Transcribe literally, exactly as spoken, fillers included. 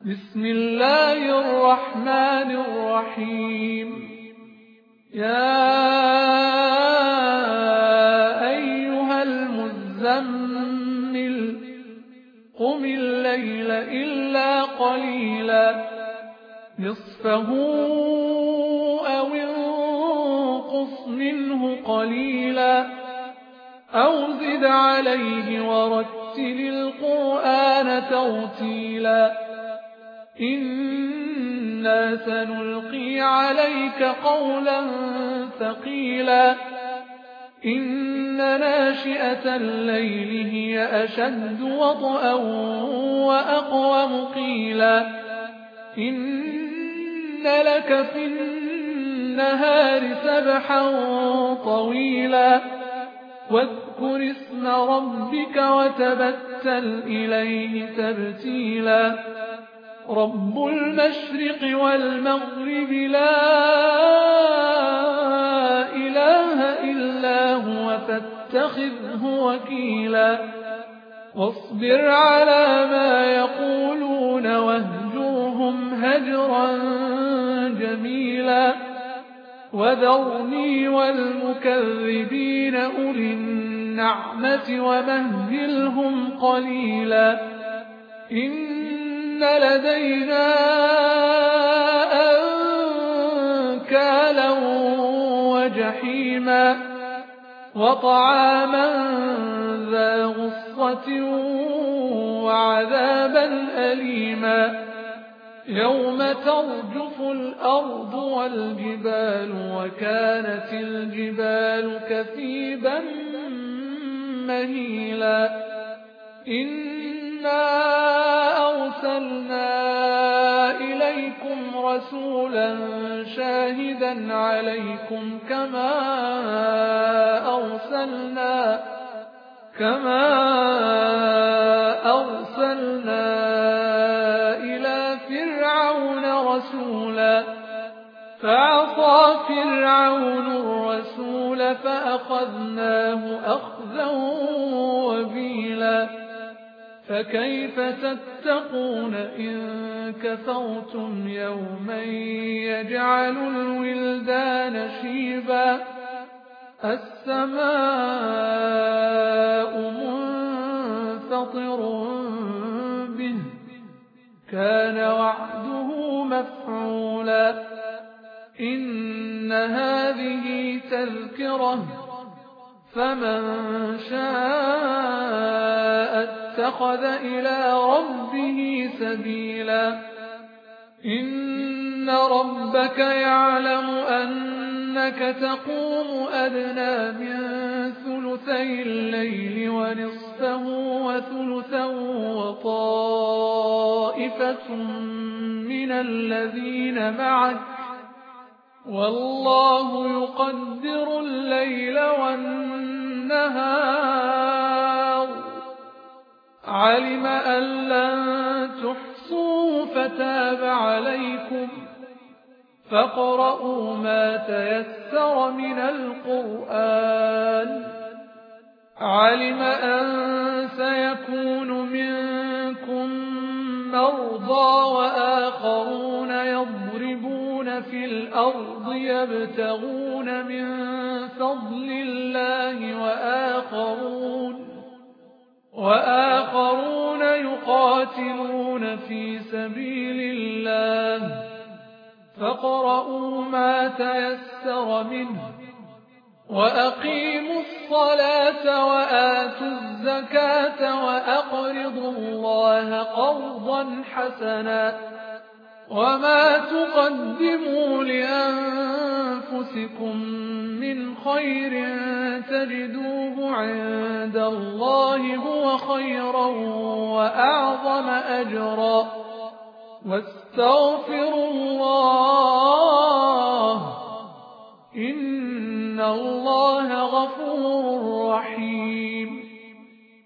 بسم الله الرحمن الرحيم. يا أيها المزمل قم الليل إلا قليلا نصفه أو انقص منه قليلا أو زد عليه ورتل القرآن ترتيلا إنا سنلقي عليك قولا ثقيلا إن ناشئة الليل هي أشد وطئا وأقوم قيلا إن لك في النهار سبحا طويلا واذكر اسم ربك وتبتل إليه تبتيلا رب المشرق والمغرب لا إله إلا هو فاتخذه وكيلا واصبر على ما يقولون واهجرهم هجرا جميلا وذرني والمكذبين أولي النعمة ومهلهم قليلا إن لدينا أنكالا وجحيما وطعاما ذا غصة وعذابا أليما يوم ترجف الأرض والجبال وكانت الجبال كثيبا مهيلا إنا أرسلنا إليكم رسولا شاهدا عليكم كما أرسلنا كما أرسلنا إلى فرعون رسولا فعصى فرعون الرسول فأخذناه أخذا وبيلا فكيف تتقون إن كفرتم يوما يجعل الولدان شيبا السماء منفطر به كان وعده مفعولا إن هذه تذكرة فمن شاء اتخذ إلى ربه سبيلا إن ربك يعلم أنك تقوم أدنى من ثلثي الليل ونصفه وثلثا وطائفة من الذين معك والله يقدر الليل والنهار علم أن لن تحصوا فتاب عليكم فاقرؤوا ما تيسر من القرآن علم أن سيكون منكم مرضى وآخرون يضربون في الأرض يبتغون من فضل الله وآخرون وآخرون يقاتلون في سبيل الله فاقرؤوا ما تيسر منه وأقيموا الصلاة وآتوا الزكاة وأقرضوا الله قرضا حسنا وما تقدموا لأنفسكم من خير تجدوه عند الله هو خيرا وأعظم أجرا واستغفروا الله إن الله